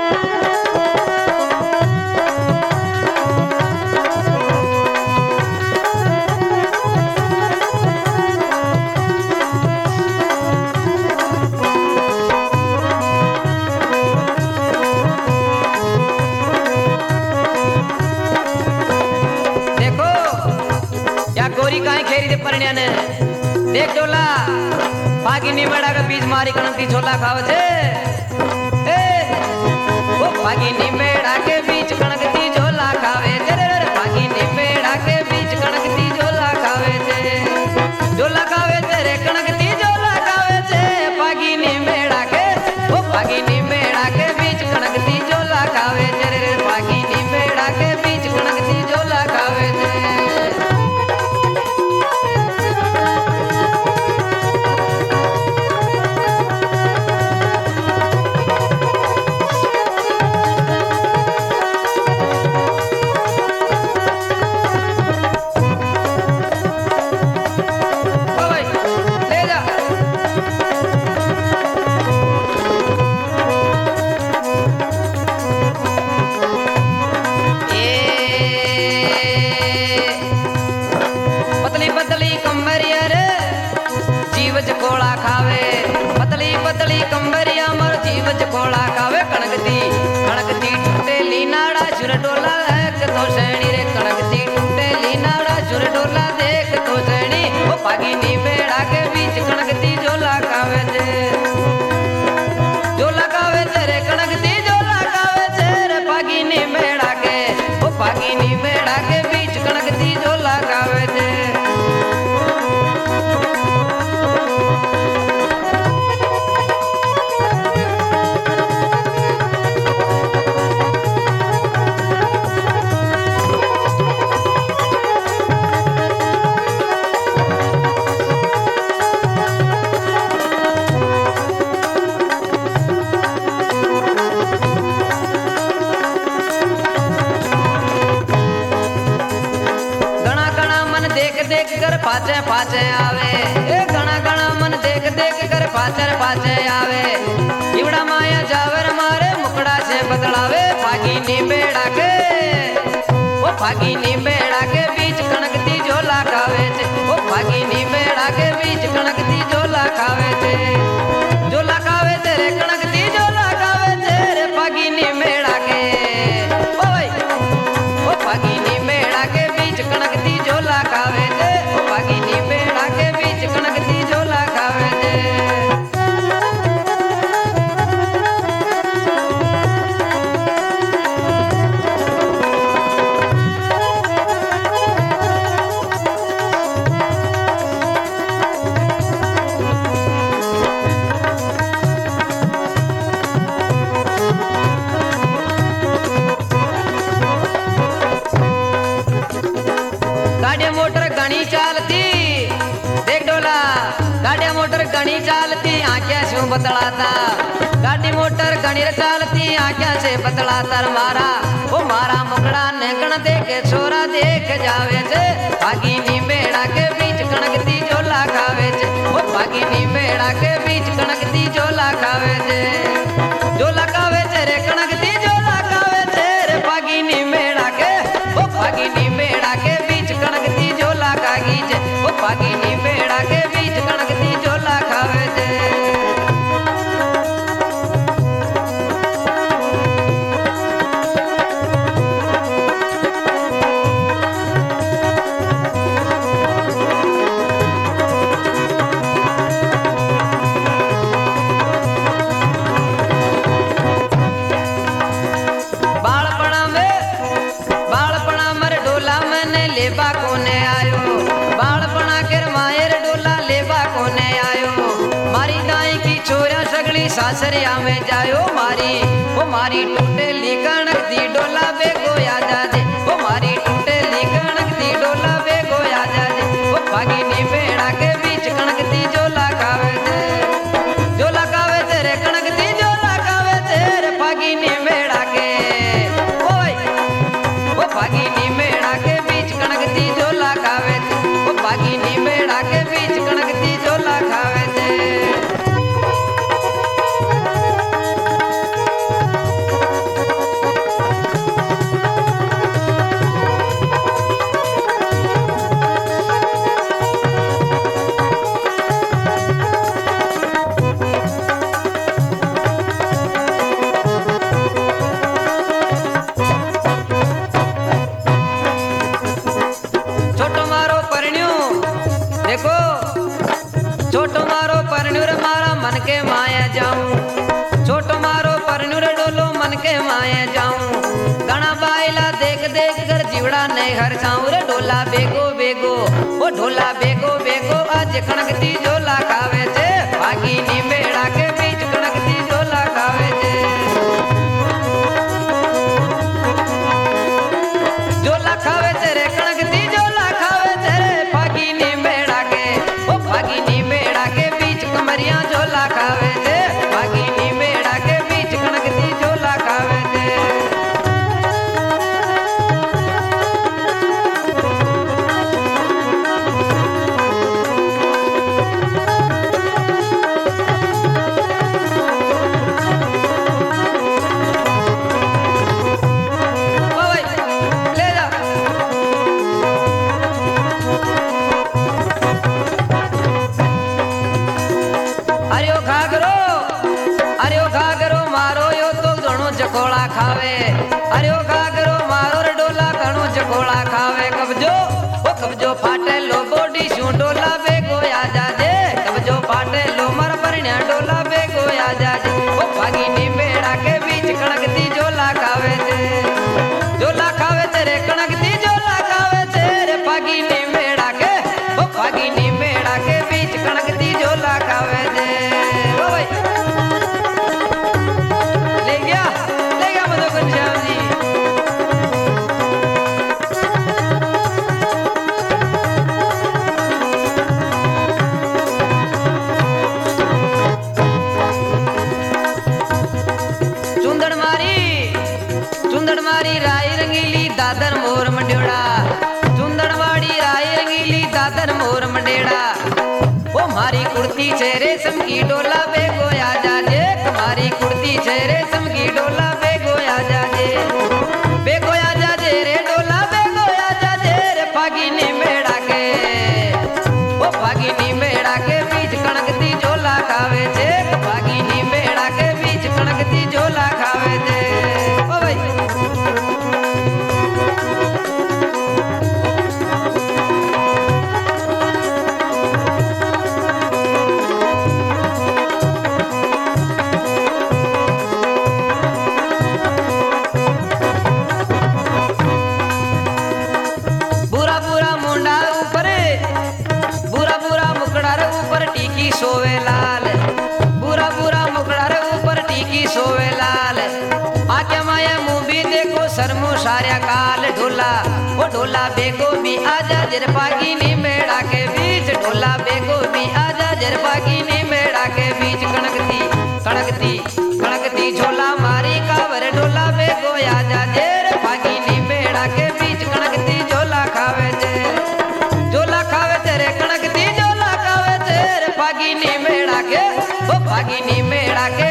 ने देख डोला बाकी निमेड़ा के बीच मारी कणकी छोला खावे छे ए ओ बाकी निमेड़ा के बीच कणकती झोला खावे छे रे बाकी निमेड़ा के बीच कणकती झोला खावे छे झोला खावे छे रे कणकती झोला खावे छे बाकी निमेड़ा के ओ बाकी निमेड़ा के बीच कणकती झोला खावे छे रे बाकी निमेड़ा के बीच कणकती झोला खावे छे। कोला खावे कणकती कणकती टूटे लीनाड़ा झुर डोला देख तो सैनी रे कणकती टूटे लीनाड़ा झुर डोला देख तो सैनी ओ पागी नी बेड़ा के बीच कणकती झोला खावे छे झोला खावे छे रे कणकती झोला खावे छे रे पागी नी बेड़ा के ओ पागी नी बेड़ा के बीच कणकती झोला खावे छे। देख कर पाचे पाचे आवे ए घना घना मन देख देख कर पाचर पाचे आवे इवड़ा माया जावर मारे मुकड़ा से बदलावे फागी नी बेड़ा के ओ फागी नी बेड़ा के बीच कणकती झोला खावे छे ओ फागी नी बेड़ा के बीच कणकती झोला खावे छे झोला खावे छे रे कणकती झोला खावे छे रे फागी नी बेड़ा के ओए ओ फागी नी बेड़ा के बीच कणकती झोला खावे छे ओ फागी नी बेड़ा के बीच कणकती झोला खावे छे। गाड़ी मोटर घनी चालती देख डोला गाड़ी मोटर घनी चालती आंखें से बतलाता गाड़ी मोटर घनी चालती आंखें से बतलाता मारा वो मारा मुकड़ा ने गण देखे छोरा देख जावे छे भागी नी बेड़ा के बीच कणकती झोला खावे छे वो भागी नी बेड़ा के बीच कणकती झोला खावे छे झोला खावे छे रे कणकती झोला खावे छे रे भागी नी बेड़ा के वो भागी नी बेड़ा के बीच कणकती झोला खागी छे वो भागी नी बेड़ा के बीच कणकती झोला खावे छे। बालपणा मर डोला मैंने लेबा कोने आयो बालपणा के मायर डोला लेबा कोने आयो मारी दाई की छोरा सगली सासरिया में जायो मारी वो मारी टूटे ली कणकती डोला बेगो या जाजे वो मारी टूटे ली कणकती डोला बेगो या जाजे वो भागी नी बेड़ा के बीच कणकती झोला खावे छे झोला खावे छे रे कणकती झोला खावे छे रे भागी नी बेड़ा के ओए वो भागी नी बेड़ा के बीच कणकती झोला खावे छे वो भागी नी बेड़ा के बीच कणकती झोला खावे छे। बनाए जाऊं घना बाइला देख देख कर जीवड़ा नहीं हर जाऊं रे ढोला बेगो बेगो ओ ढोला बेगो बेगो आज कणकती झोला खावे छे भागी नी मेड़ा के बीच कणकती झोला खावे छे झोला खावे छे रे कणकती झोला खावे छे रे भागी नी मेड़ा के ओ भागी नी मेड़ा के बीच कमरिया झोला खावे छे भागी नी मेड़ा के बीच कणकती झोला खावे छे चकोड़ा खावे अरे ओ घाघरो मारो रे डोला घणो चकोड़ा खावे कब्जो फाटे लो बोडी शू डोला बेगो आ जाजे कब्जो फाटे लो मर परण्या डोला बेगो आ जाजे ओ भागी नी मेड़ा के बीच कणकती झोला खावे छे झोला खावे छे रे कणकती झोला खावे छे रे भागी नी मेड़ा के ओ भागी नी मेड़ा के बीच कणकती झोला खावे छे ओ भाई राई रंगीली दादर मोर मंडेड़ा चुंदड़वाड़ी राई रंगीली दादर मोर मंडेड़ा ओ मारी कुर्ती चेहरे समकी डोला बेगो आ जाजे तुम्हारी कुर्ती चेहरे समकी डोला बेगो आ जाजे रे डोला बेगो आ जाजे रे फागिनी मेड़ा के ओ फागिनी मेड़ा के बीच कणकती झोला खावे छे फागिनी मेड़ा के बीच कणकती झोला खावे छे ओ भाई सोवे लाल बुरा बुरा मुकड़ा रे ऊपर टीकी सोवे लाल आके माया मुंह भी देखो सरमु सार्या काल ढोला वो ढोला बेगो भी आजा जर पागिनी मेड़ा के बीच ढोला बेगो भी आजा जर पागिनी मेड़ा के बीच कणकती कणकती कणकती झोला मारी कावर ढोला बेगो आजा जर पागिनी मेड़ा के बीच कणकती झोला खावे छे झोला खावे छे रे कणकती झोला खावे छे रे फागिनी मेड़ा के ओ फागिनी मेड़ा के